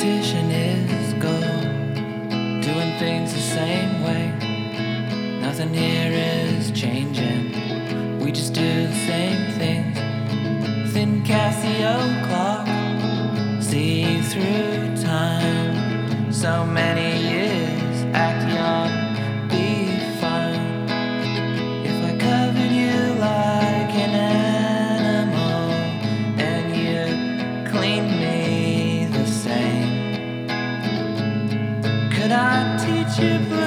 Repetition is gold, doing things the same way. Nothing here is changing, we just do the same things. Thin Casio clock, see through time. So many years, act young, be fine. If I covered you like an animal and you cleaned me the same, could I teach you?